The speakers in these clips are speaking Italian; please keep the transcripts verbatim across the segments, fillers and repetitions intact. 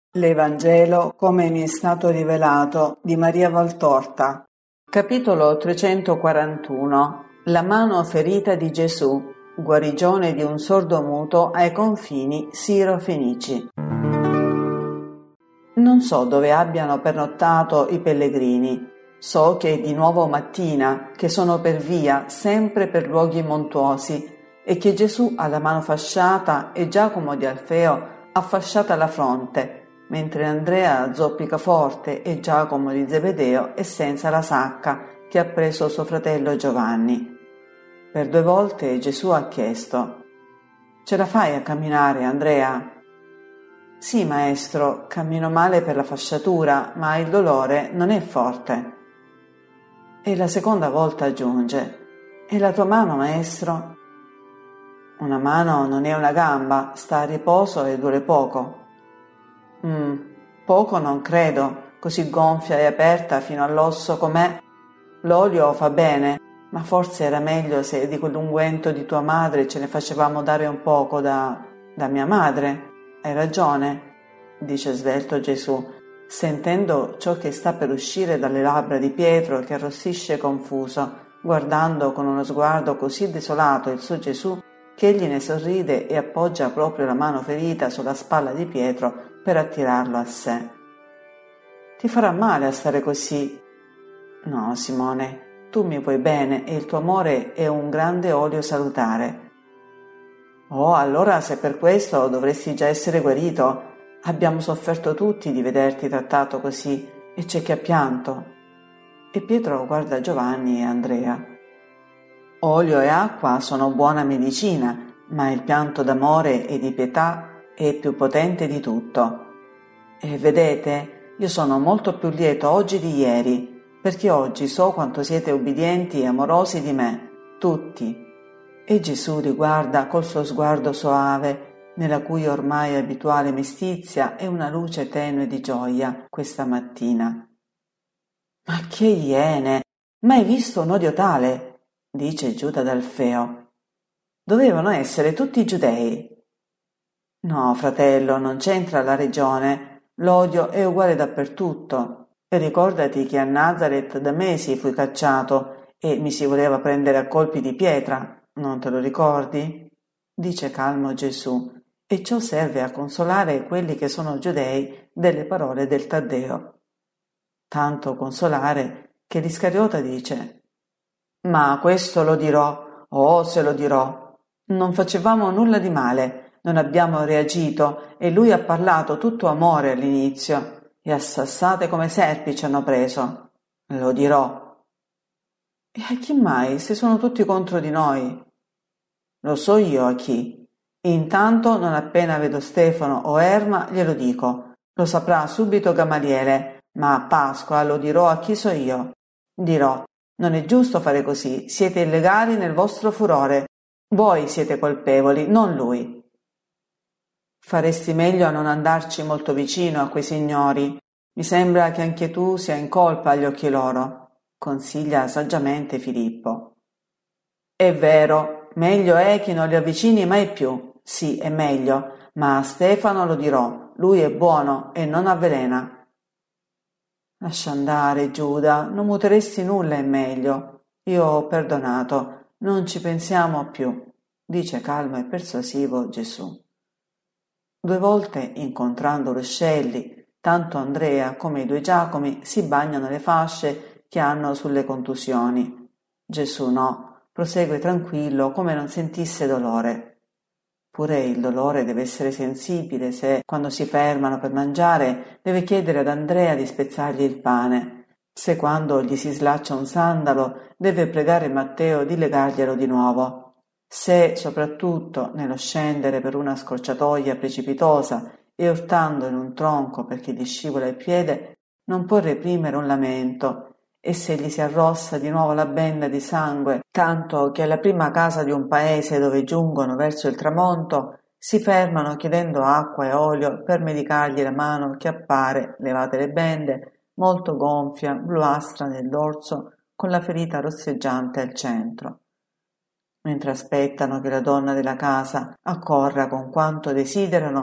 L'Evangelo come mi è stato rivelato di Maria Valtorta. Capitolo trecentoquarantuno. La mano ferita di Gesù, guarigione di un sordomuto ai confini siro-fenici. Non so dove abbiano pernottato i pellegrini. So che è di nuovo mattina, che sono per via, sempre per luoghi montuosi, e che Gesù ha la mano fasciata e Giacomo di Alfeo ha fasciata la fronte, mentre Andrea zoppica forte e Giacomo di Zebedeo è senza la sacca che ha preso suo fratello Giovanni. Per due volte Gesù ha chiesto: «Ce la fai a camminare, Andrea?» «Sì, maestro, cammino male per la fasciatura, ma il dolore non è forte». E la seconda volta aggiunge: «E la tua mano, maestro?» «Una mano non è una gamba, sta a riposo e duole poco». Mm, poco non credo, così gonfia e aperta fino all'osso com'è. L'olio fa bene, ma forse era meglio se di quell'unguento di tua madre ce ne facevamo dare un poco da, da mia madre. Hai ragione, dice svelto Gesù, sentendo ciò che sta per uscire dalle labbra di Pietro che arrossisce confuso, guardando con uno sguardo così desolato il suo Gesù che egli ne sorride e appoggia proprio la mano ferita sulla spalla di Pietro per attirarlo a sé. «Ti farà male a stare così?» «No, Simone, tu mi vuoi bene e il tuo amore è un grande olio salutare». «Oh, allora se per questo dovresti già essere guarito. Abbiamo sofferto tutti di vederti trattato così e c'è chi ha pianto». E Pietro guarda Giovanni e Andrea. «Olio e acqua sono buona medicina, ma il pianto d'amore e di pietà è più potente di tutto. E vedete, io sono molto più lieto oggi di ieri, perché oggi so quanto siete ubbidienti e amorosi di me, tutti». E Gesù riguarda col suo sguardo soave, nella cui ormai abituale mestizia è una luce tenue di gioia, questa mattina. «Ma che iene! Mai visto un odio tale?» dice Giuda d'Alfeo. «Dovevano essere tutti giudei». «No, fratello, non c'entra la regione. L'odio è uguale dappertutto. E ricordati che a Nazaret da mesi fui cacciato e mi si voleva prendere a colpi di pietra. Non te lo ricordi?» dice calmo Gesù, e ciò serve a consolare quelli che sono giudei delle parole del Taddeo. Tanto consolare che l'Iscariota dice: «Ma questo lo dirò, oh se lo dirò. Non facevamo nulla di male, non abbiamo reagito e lui ha parlato tutto amore all'inizio e a sassate come serpi ci hanno preso. Lo dirò». «E a chi mai, se sono tutti contro di noi?» «Lo so io a chi. E intanto, non appena vedo Stefano o Erma, glielo dico. Lo saprà subito Gamaliele, ma a Pasqua lo dirò a chi so io. Dirò: non è giusto fare così, siete illegali nel vostro furore. Voi siete colpevoli, non lui. Faresti meglio a non andarci molto vicino a quei signori. Mi sembra che anche tu sia in colpa agli occhi loro», consiglia saggiamente Filippo. «È vero, meglio è che non li avvicini mai più. Sì, è meglio, ma a Stefano lo dirò, lui è buono e non avvelena». «Lascia andare, Giuda, non muteresti nulla in meglio. Io ho perdonato, non ci pensiamo più», dice calmo e persuasivo Gesù. Due volte, incontrando ruscelli, tanto Andrea come i due Giacomi si bagnano le fasce che hanno sulle contusioni. Gesù no, prosegue tranquillo come non sentisse dolore. Pure il dolore deve essere sensibile se, quando si fermano per mangiare, deve chiedere ad Andrea di spezzargli il pane, se quando gli si slaccia un sandalo deve pregare Matteo di legarglielo di nuovo, se, soprattutto, nello scendere per una scorciatoia precipitosa e urtando in un tronco perché gli scivola il piede, non può reprimere un lamento, e se gli si arrossa di nuovo la benda di sangue, tanto che alla prima casa di un paese dove giungono verso il tramonto si fermano chiedendo acqua e olio per medicargli la mano che appare, levate le bende, molto gonfia, bluastra nel dorso, con la ferita rosseggiante al centro. Mentre aspettano che la donna della casa accorra con quanto desiderano,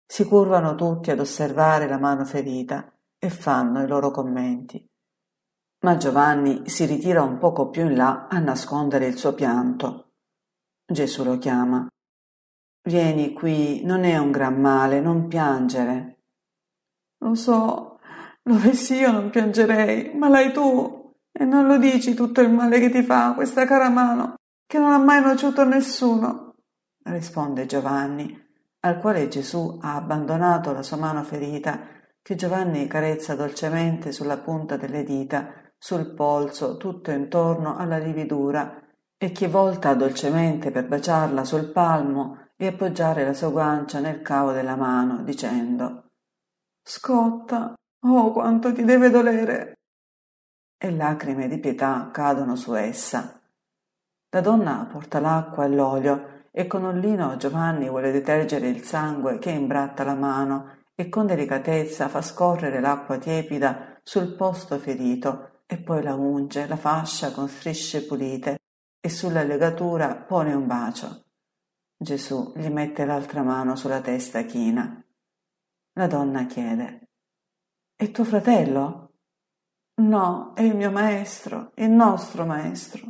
Si curvano tutti ad osservare la mano ferita e fanno i loro commenti. Ma Giovanni si ritira un poco più in là a nascondere il suo pianto. Gesù lo chiama. Vieni qui, non è un gran male, non piangere. Lo so, lo avessi io non piangerei, ma l'hai tu, e non lo dici tutto il male che ti fa questa cara mano, che non ha mai nociuto a nessuno, risponde Giovanni, al quale Gesù ha abbandonato la sua mano ferita, che Giovanni carezza dolcemente sulla punta delle dita, sul polso, tutto intorno alla lividura, e che volta dolcemente per baciarla sul palmo e appoggiare la sua guancia nel cavo della mano, dicendo: «Scotta, oh quanto ti deve dolere!» E lacrime di pietà cadono su essa. La donna porta l'acqua e l'olio e con un lino Giovanni vuole detergere il sangue che imbratta la mano e con delicatezza fa scorrere l'acqua tiepida sul posto ferito e poi la unge, la fascia con strisce pulite e sulla legatura pone un bacio. Gesù gli mette l'altra mano sulla testa china. La donna chiede: «È tuo fratello?» «No, è il mio maestro, il nostro maestro».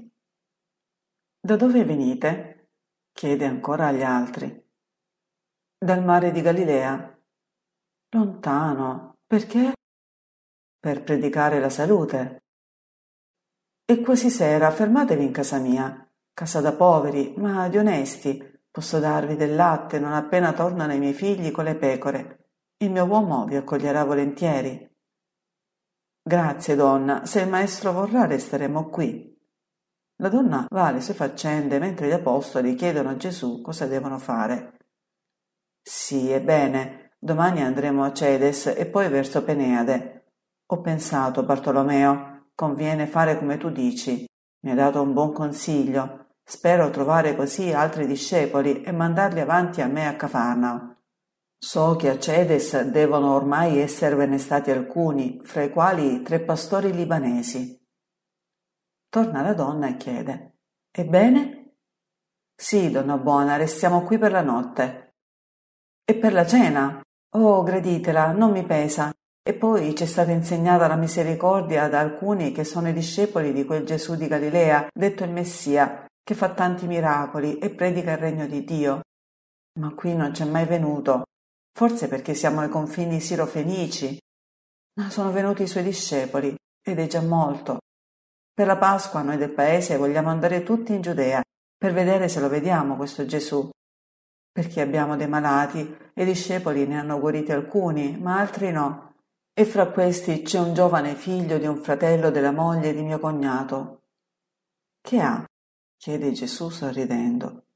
«Da dove venite?» chiede ancora agli altri. «Dal mare di Galilea». «Lontano, perché?» «Per predicare la salute». «È quasi sera, fermatevi in casa mia, casa da poveri, ma di onesti. Posso darvi del latte non appena tornano i miei figli con le pecore. Il mio uomo vi accoglierà volentieri». «Grazie, donna, se il maestro vorrà resteremo qui». La donna va alle sue faccende mentre gli apostoli chiedono a Gesù cosa devono fare. «Sì, ebbene, domani andremo a Cedes e poi verso Peneade. Ho pensato, Bartolomeo, conviene fare come tu dici. Mi hai dato un buon consiglio. Spero trovare così altri discepoli e mandarli avanti a me a Cafarnao. So che a Cedes devono ormai esservene stati alcuni, fra i quali tre pastori libanesi». Torna la donna e chiede: «Ebbene?» «Sì, donna buona, restiamo qui per la notte». «E per la cena?» «Oh, graditela, non mi pesa. E poi ci è stata insegnata la misericordia da alcuni che sono i discepoli di quel Gesù di Galilea, detto il Messia, che fa tanti miracoli e predica il regno di Dio. Ma qui non c'è mai venuto, forse perché siamo ai confini siro-fenici. Ma sono venuti i suoi discepoli, ed è già molto. Per la Pasqua noi del paese vogliamo andare tutti in Giudea per vedere se lo vediamo questo Gesù, perché abbiamo dei malati e i discepoli ne hanno guariti alcuni, ma altri no, e fra questi c'è un giovane figlio di un fratello della moglie di mio cognato». «Che ha?» chiede Gesù sorridendo.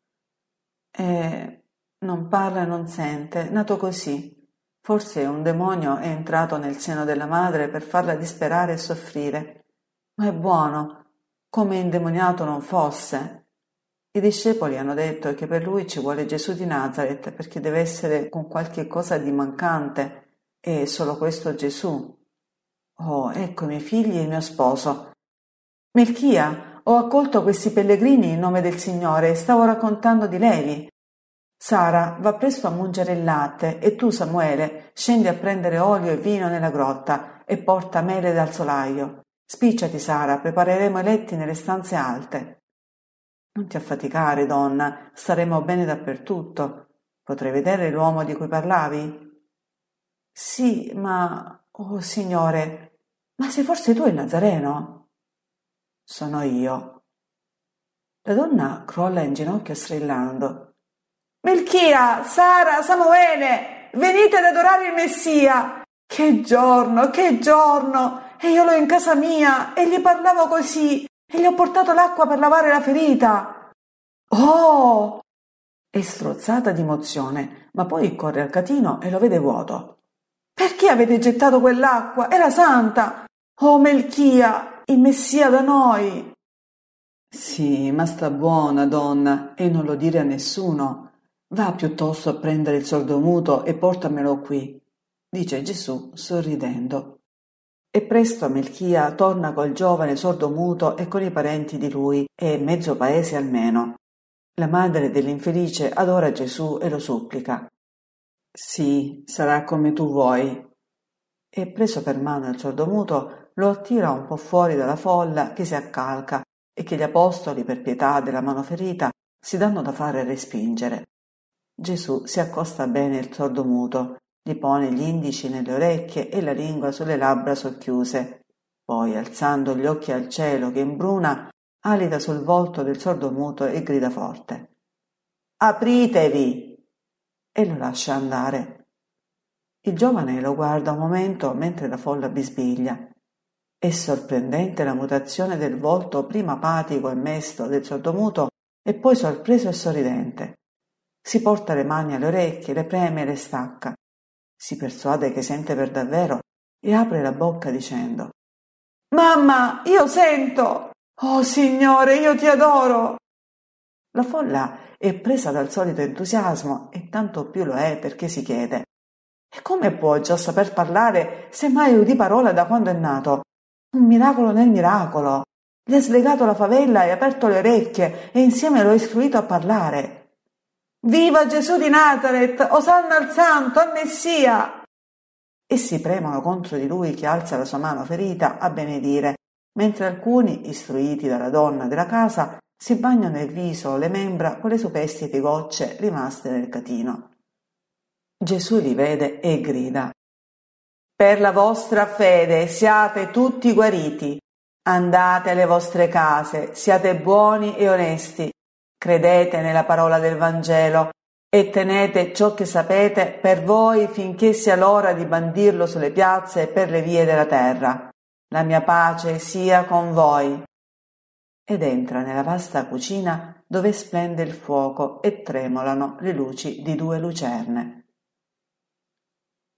«Eh, non parla e non sente, nato così. Forse un demonio è entrato nel seno della madre per farla disperare e soffrire. Ma è buono, come indemoniato non fosse. I discepoli hanno detto che per lui ci vuole Gesù di Nazaret perché deve essere con qualche cosa di mancante, e solo questo Gesù. Oh, ecco i miei figli e il mio sposo. Melchia, ho accolto questi pellegrini in nome del Signore e stavo raccontando di Levi. Sara, va presto a mungere il latte e tu, Samuele, scendi a prendere olio e vino nella grotta e porta mele dal solaio. Spicciati, Sara, prepareremo i letti nelle stanze alte». «Non ti affaticare, donna, staremo bene dappertutto. Potrei vedere l'uomo di cui parlavi?» «Sì, ma... oh, Signore, ma sei forse tu il Nazareno?» «Sono io». La donna crolla in ginocchio strillando: «Melchia, Sara, Samuele, venite ad adorare il Messia! Che giorno, che giorno! E io l'ho in casa mia e gli parlavo così e gli ho portato l'acqua per lavare la ferita. Oh!» È strozzata di emozione, ma poi corre al catino e lo vede vuoto. «Perché avete gettato quell'acqua? Era santa! Oh, Melchia, il Messia da noi!» «Sì, ma sta buona, donna, e non lo dire a nessuno. Va piuttosto a prendere il sordomuto e portamelo qui», dice Gesù sorridendo. E presto Melchia torna col giovane sordomuto e con i parenti di lui, e mezzo paese almeno. La madre dell'infelice adora Gesù e lo supplica: Sì, sarà come tu vuoi. E preso per mano il sordomuto, lo attira un po' fuori dalla folla che si accalca e che gli apostoli, per pietà della mano ferita, si danno da fare respingere. Gesù si accosta bene il sordomuto, gli pone gli indici nelle orecchie e la lingua sulle labbra socchiuse. Poi, alzando gli occhi al cielo che imbruna, alita sul volto del sordomuto e grida forte: «Apritevi!» e lo lascia andare. Il giovane lo guarda un momento mentre la folla bisbiglia. È sorprendente la mutazione del volto prima apatico e mesto del sordomuto e poi sorpreso e sorridente. Si porta le mani alle orecchie, le preme e le stacca. Si persuade che sente per davvero e apre la bocca dicendo: «Mamma, io sento! Oh Signore, io ti adoro!» La folla è presa dal solito entusiasmo e tanto più lo è perché si chiede: «E come può già saper parlare se mai udì parola da quando è nato? Un miracolo nel miracolo! Gli ha slegato la favella e aperto le orecchie e insieme lo ha istruito a parlare. Viva Gesù di Nazaret! Osanna al Santo, al Messia!» E si premono contro di lui che alza la sua mano ferita a benedire, mentre alcuni, istruiti dalla donna della casa, si bagnano il viso o le membra con le superstiti gocce rimaste nel catino. Gesù li vede e grida: «Per la vostra fede siate tutti guariti. Andate alle vostre case, siate buoni e onesti. Credete nella parola del Vangelo e tenete ciò che sapete per voi finché sia l'ora di bandirlo sulle piazze e per le vie della terra. La mia pace sia con voi». Ed entra nella vasta cucina dove splende il fuoco e tremolano le luci di due lucerne.